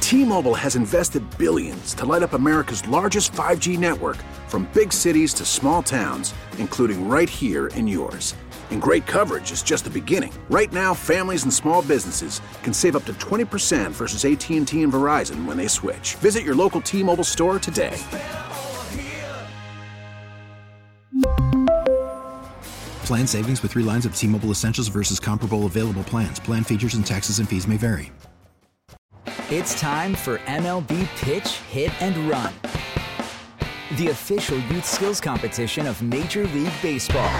T-Mobile has invested billions to light up America's largest 5G network, from big cities to small towns, including right here in yours. And great coverage is just the beginning. Right now, families and small businesses can save up to 20% versus AT&T and Verizon when they switch. Visit your local T-Mobile store today. Plan savings with 3 lines of T-Mobile Essentials versus comparable available plans. Plan features and taxes and fees may vary. It's time for MLB Pitch, Hit, and Run, the official youth skills competition of Major League Baseball.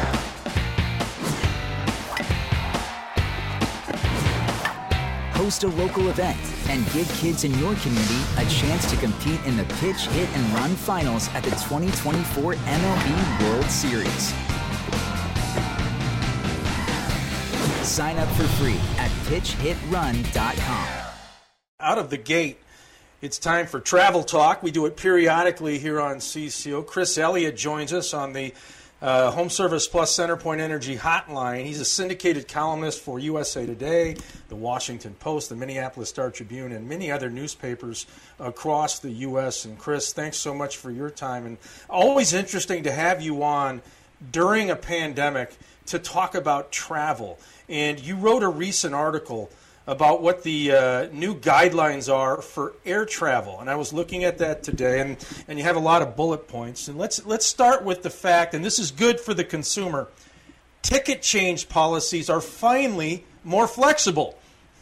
Host a local event and give kids in your community a chance to compete in the Pitch, Hit, and Run finals at the 2024 MLB World Series. Sign up for free at pitchhitrun.com. Out of the gate, it's time for Travel Talk. We do it periodically here on CCO. Chris Elliott joins us on the Home Service Plus CenterPoint Energy hotline. He's a syndicated columnist for USA Today, the Washington Post, the Minneapolis Star-Tribune, and many other newspapers across the U.S. And Chris, thanks so much for your time. And always interesting to have you on during a pandemic to talk about travel. And you wrote a recent article about what the new guidelines are for air travel. And I was looking at that today, and you have a lot of bullet points. And let's start with the fact, and this is good for the consumer, ticket change policies are finally more flexible.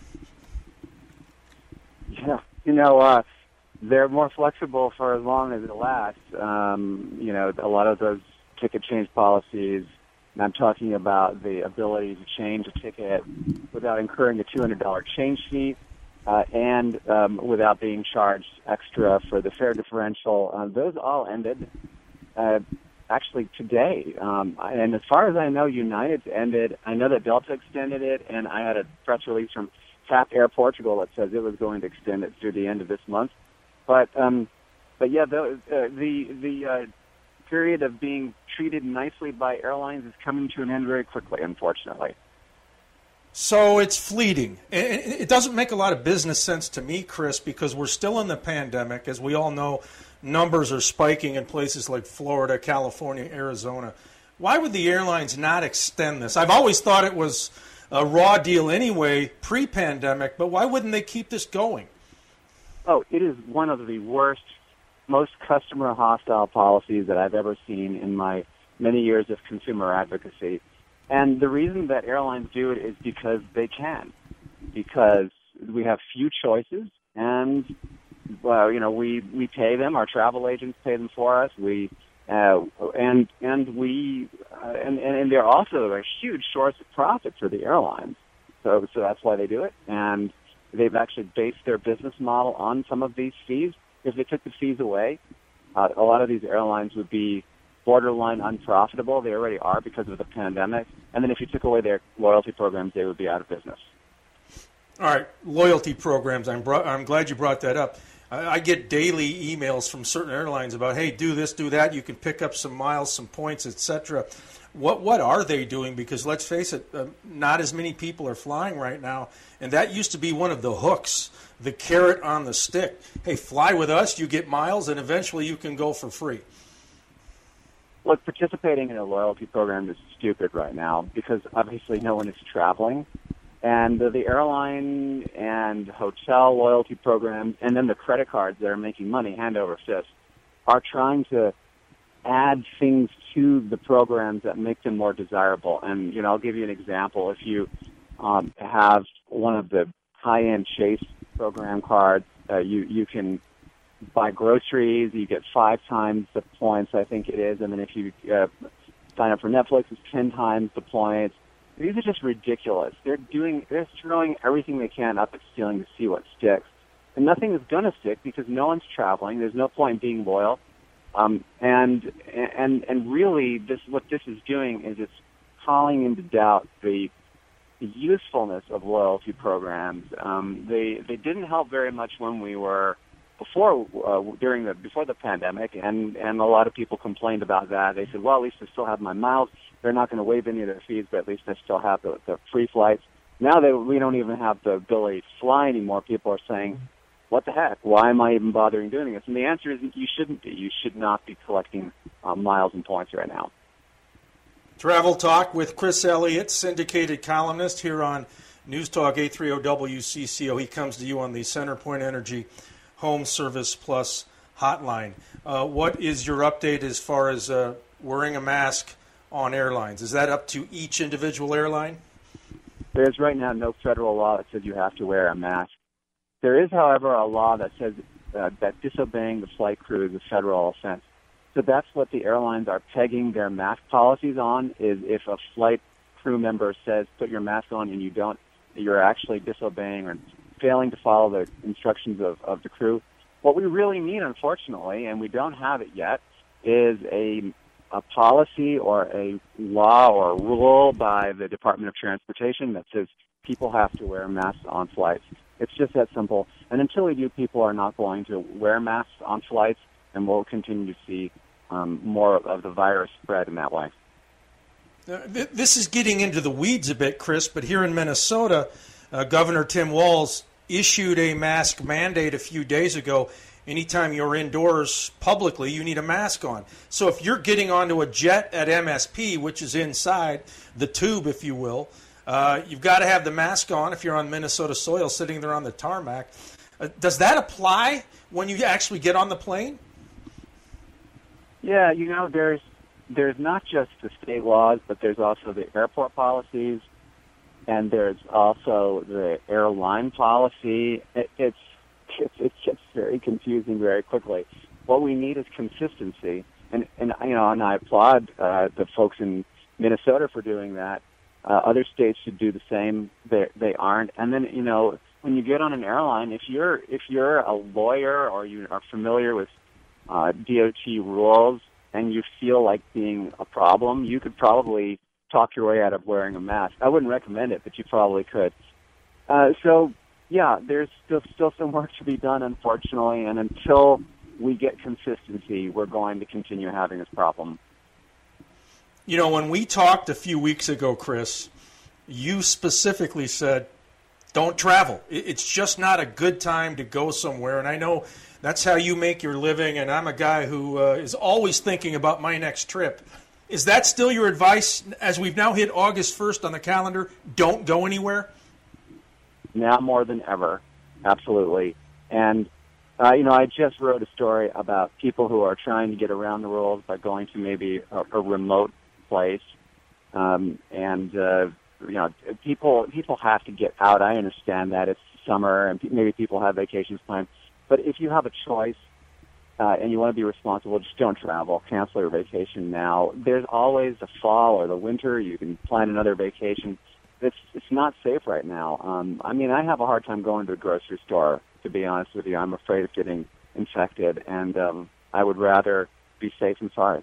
Yeah, they're more flexible for as long as it lasts. A lot of those ticket change policies, and I'm talking about the ability to change a ticket without incurring a $200 change fee and without being charged extra for the fare differential. Those all ended actually today. And as far as I know, United's ended. I know that Delta extended it, and I had a press release from TAP Air Portugal that says it was going to extend it through the end of this month. But yeah, the period of being treated nicely by airlines is coming to an end very quickly, unfortunately. So it's fleeting. It doesn't make a lot of business sense to me, Chris, because we're still in the pandemic. As we all know, numbers are spiking in places like Florida, California, Arizona. Why would the airlines not extend this? I've always thought it was a raw deal anyway, pre-pandemic, but why wouldn't they keep this going? Oh, it is one of the worst, most customer-hostile policies that I've ever seen in my many years of consumer advocacy. And the reason that airlines do it is because they can, because we have few choices, and we pay them. Our travel agents pay them for us. And they're also a huge source of profit for the airlines. So that's why they do it. And they've actually based their business model on some of these fees. If they took the fees away, a lot of these airlines would be borderline unprofitable. They already are because of the pandemic. And then if you took away their loyalty programs, they would be out of business. All right, loyalty programs. I'm glad you brought that up. I get daily emails from certain airlines about, hey, do this, do that. You can pick up some miles, some points, etc. What are they doing? Because let's face it, not as many people are flying right now. And that used to be one of the hooks, the carrot on the stick. Hey, fly with us, you get miles, and eventually you can go for free. Look, participating in a loyalty program is stupid right now because obviously no one is traveling. And the airline and hotel loyalty programs and then the credit cards that are making money hand over fist are trying to add things to the programs that make them more desirable. And, I'll give you an example. If you have one of the high-end Chase program cards, you can buy groceries, you get 5 times the points, I think it is. And then if you sign up for Netflix, it's 10 times the points. These are just ridiculous. They're throwing everything they can up at the ceiling to see what sticks. And nothing is going to stick because no one's traveling. There's no point in being loyal. And really, what this is doing is it's calling into doubt the usefulness of loyalty programs. They didn't help very much when we were before the pandemic, and a lot of people complained about that. They said, well, at least I still have my miles. They're not going to waive any of their fees, but at least I still have the free flights. Now that we don't even have the ability to fly anymore, people are saying, what the heck? Why am I even bothering doing this? And the answer is you shouldn't be. You should not be collecting miles and points right now. Travel Talk with Chris Elliott, syndicated columnist here on News Talk 830 WCCO. He comes to you on the CenterPoint Energy Home Service Plus hotline. What is your update as far as wearing a mask on airlines? Is that up to each individual airline? There's right now no federal law that says you have to wear a mask. There is, however, a law that says that disobeying the flight crew is a federal offense. So that's what the airlines are pegging their mask policies on, is if a flight crew member says put your mask on and you don't, you're actually disobeying or failing to follow the instructions of the crew. What we really need, unfortunately, and we don't have it yet, is a policy or a law or a rule by the Department of Transportation that says people have to wear masks on flights. It's just that simple. And until we do, people are not going to wear masks on flights, and we'll continue to see more of the virus spread in that way. This is getting into the weeds a bit, Chris, but here in Minnesota, Governor Tim Walz issued a mask mandate a few days ago. Anytime you're indoors publicly, you need a mask on. So if you're getting onto a jet at MSP, which is inside the tube, if you will, you've got to have the mask on if you're on Minnesota soil sitting there on the tarmac. Does that apply when you actually get on the plane? Yeah, there's not just the state laws, but there's also the airport policies, and there's also the airline policy. It gets very confusing very quickly. What we need is consistency, and I applaud the folks in Minnesota for doing that. Other states should do the same. They aren't. And then when you get on an airline, if you're a lawyer or you are familiar with DOT rules and you feel like being a problem, you could probably talk your way out of wearing a mask. I wouldn't recommend it, but you probably could. Yeah, there's still some work to be done, unfortunately, and until we get consistency, we're going to continue having this problem. When we talked a few weeks ago, Chris, you specifically said, don't travel. It's just not a good time to go somewhere, and I know that's how you make your living, and I'm a guy who is always thinking about my next trip. Is that still your advice as we've now hit August 1st on the calendar? Don't go anywhere? Now more than ever, absolutely. And, I just wrote a story about people who are trying to get around the rules by going to maybe a remote place. People have to get out. I understand that. It's summer, and maybe people have vacations planned. But if you have a choice and you want to be responsible, just don't travel. Cancel your vacation now. There's always the fall or the winter. You can plan another vacation. It's not safe right now. I have a hard time going to the grocery store, to be honest with you. I'm afraid of getting infected, and I would rather be safe and sorry.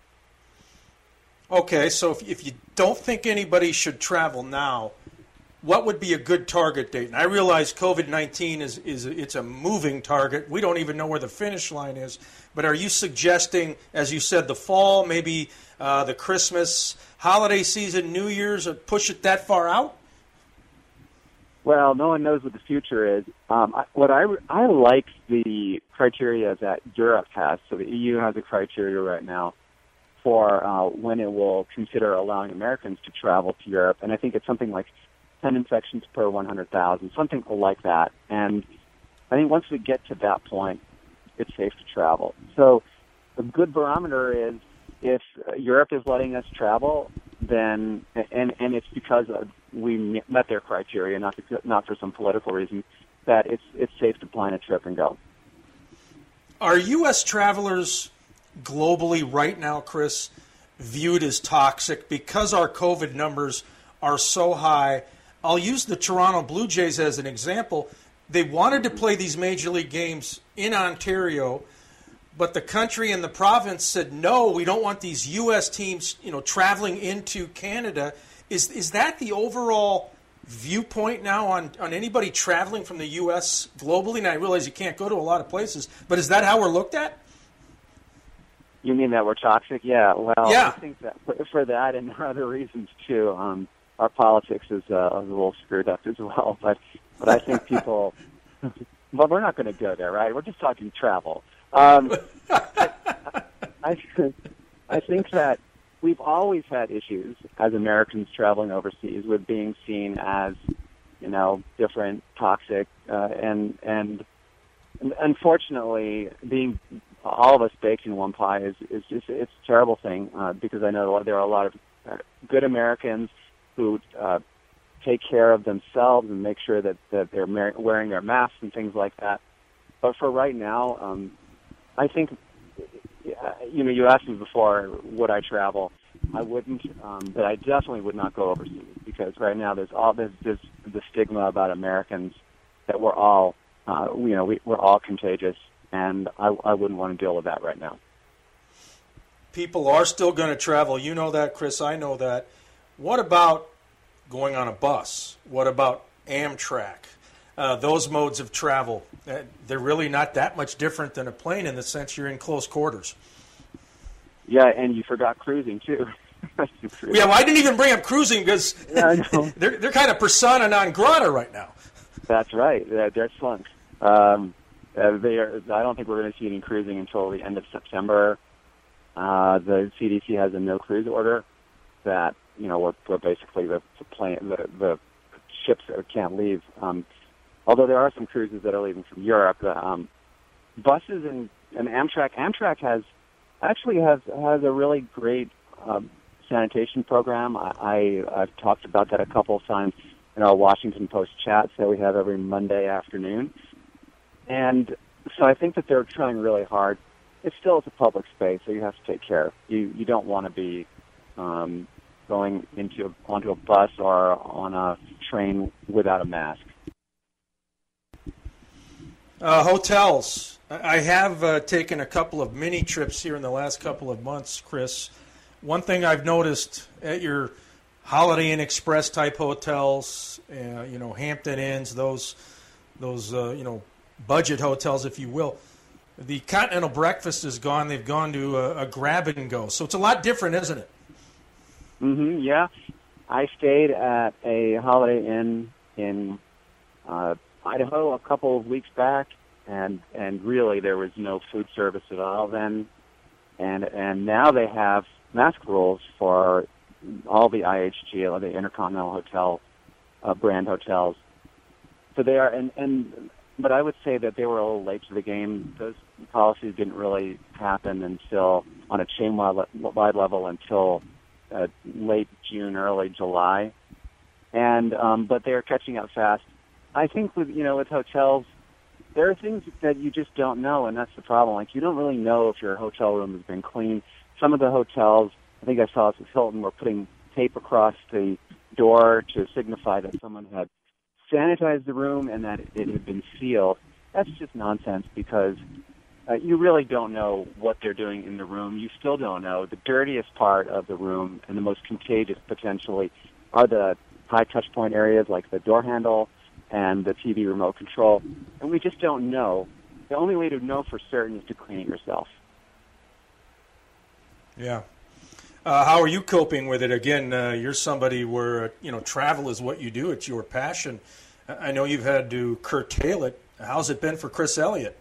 Okay, so if you don't think anybody should travel now, what would be a good target date? And I realize COVID-19 it's a moving target. We don't even know where the finish line is. But are you suggesting, as you said, the fall, maybe the Christmas holiday season, New Year's, or push it that far out? Well, no one knows what the future is. I like the criteria that Europe has. So the EU has a criteria right now for when it will consider allowing Americans to travel to Europe, and I think it's something like 10 infections per 100,000, something like that. And I think once we get to that point, it's safe to travel. So a good barometer is if Europe is letting us travel, then and it's because we met their criteria, not for some political reason, that it's safe to plan a trip and go. Are U.S. travelers globally right now, Chris, viewed as toxic because our COVID numbers are so high? I'll use the Toronto Blue Jays as an example. They wanted to play these major league games in Ontario, but the country and the province said, no, we don't want these U.S. teams, traveling into Canada. Is that the overall viewpoint now on anybody traveling from the U.S. globally? And I realize you can't go to a lot of places, but is that how we're looked at? You mean that we're toxic? Yeah. Well, yeah. I think that for that and other reasons too, our politics is a little screwed up as well. But I think people Well, we're not going to go there, right? We're just talking travel. I think that we've always had issues as Americans traveling overseas with being seen as, different, toxic, and unfortunately, being all of us baked in one pie is just it's a terrible thing because I know there are a lot of good Americans who take care of themselves and make sure that they're wearing their masks and things like that. But for right now, I think, you asked me before, would I travel? I wouldn't, but I definitely would not go overseas because right now there's the stigma about Americans that we're all, we're all contagious, and I wouldn't want to deal with that right now. People are still going to travel. You know that, Chris. I know that. What about going on a bus? What about Amtrak? Those modes of travel, they're really not that much different than a plane in the sense you're in close quarters. Yeah, and you forgot cruising, too. Yeah, well, I didn't even bring up cruising because they're kind of persona non grata right now. That's right. They're slunked. I don't think we're going to see any cruising until the end of September. The CDC has a no cruise order that, where basically the ships can't leave. Although there are some cruises that are leaving from Europe, buses and Amtrak has a really great sanitation program. I've talked about that a couple of times in our Washington Post chats that we have every Monday afternoon. And so I think that they're trying really hard. It's a public space, so you have to take care. You don't want to be going onto a bus or on a train without a mask. Hotels. I have taken a couple of mini trips here in the last couple of months, Chris. One thing I've noticed at your Holiday Inn Express type hotels, Hampton Inns, those budget hotels, if you will, the continental breakfast is gone. They've gone to a grab and go. So it's a lot different, isn't it? Mm-hmm, yeah. I stayed at a Holiday Inn in Idaho a couple of weeks back, and really there was no food service at all then. And now they have mask rules for all the IHG, the Intercontinental Hotel brand hotels. So they are, but I would say that they were a little late to the game. Those policies didn't really happen until, on a chain-wide level, until late June, early July. But they're catching up fast. I think with hotels, there are things that you just don't know, and that's the problem. Like, you don't really know if your hotel room has been cleaned. Some of the hotels, I think I saw at Hilton, were putting tape across the door to signify that someone had sanitized the room and that it had been sealed. That's just nonsense because you really don't know what they're doing in the room. You still don't know. The dirtiest part of the room and the most contagious potentially are the high touch point areas like the door handle and the TV remote control. And we just don't know. The only way to know for certain is to clean it yourself. Yeah. How are you coping with it? Again, you're somebody where, travel is what you do. It's your passion. I know you've had to curtail it. How's it been for Chris Elliott?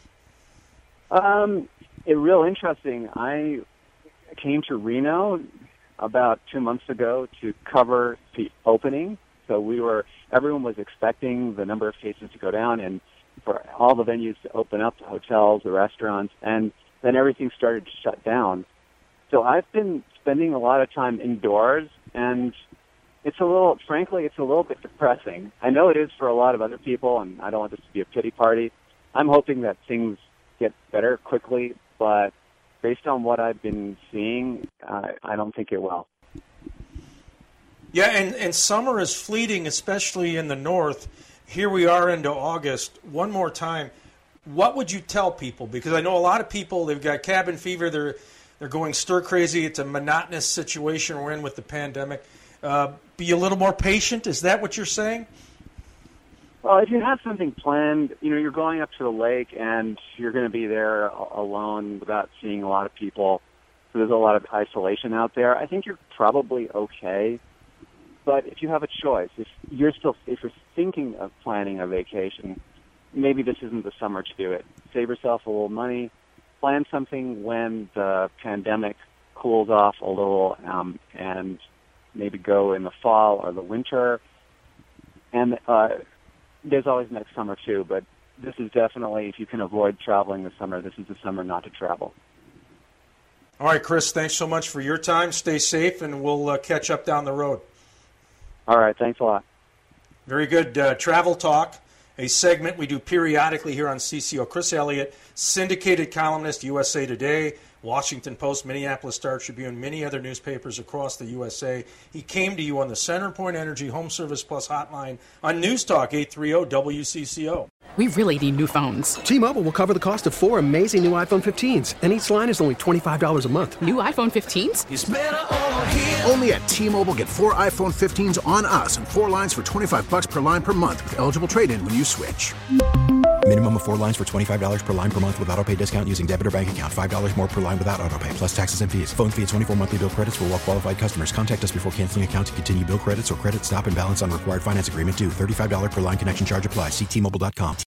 It's real interesting. I came to Reno about 2 months ago to cover the opening. So everyone was expecting the number of cases to go down and for all the venues to open up, the hotels, the restaurants, and then everything started to shut down. So I've been spending a lot of time indoors, and frankly, it's a little bit depressing. I know it is for a lot of other people, and I don't want this to be a pity party. I'm hoping that things get better quickly, but based on what I've been seeing, I don't think it will. Yeah, and summer is fleeting, especially in the north. Here we are into August. One more time, what would you tell people? Because I know a lot of people, they've got cabin fever, they're going stir crazy. It's a monotonous situation we're in with the pandemic. Be a little more patient. Is that what you're saying? Well, if you have something planned, you're going up to the lake and you're going to be there alone without seeing a lot of people. So there's a lot of isolation out there. I think you're probably okay. But if you have a choice, if you're thinking of planning a vacation, maybe this isn't the summer to do it. Save yourself a little money. Plan something when the pandemic cools off a little, and maybe go in the fall or the winter. And there's always next summer too, but this is definitely, if you can avoid traveling this summer, this is the summer not to travel. All right, Chris, thanks so much for your time. Stay safe, and we'll catch up down the road. All right, thanks a lot. Very good. Travel Talk, a segment we do periodically here on CCO. Chris Elliott, syndicated columnist, USA Today, Washington Post, Minneapolis Star-Tribune, many other newspapers across the USA. He came to you on the CenterPoint Energy Home Service Plus hotline on News Talk 830 WCCO. We really need new phones. T-Mobile will cover the cost of 4 amazing new iPhone 15s, and each line is only $25 a month. New iPhone 15s? It's better over here. Only at T-Mobile, get 4 iPhone 15s on us and 4 lines for $25 per line per month with eligible trade-in when you switch. Minimum of 4 lines for $25 per line per month with autopay discount using debit or bank account. $5 more per line without autopay, plus taxes and fees. Phone fee at 24 monthly bill credits for well-qualified customers. Contact us before canceling account to continue bill credits or credit stop and balance on required finance agreement due. $35 per line connection charge applies. See T-Mobile.com.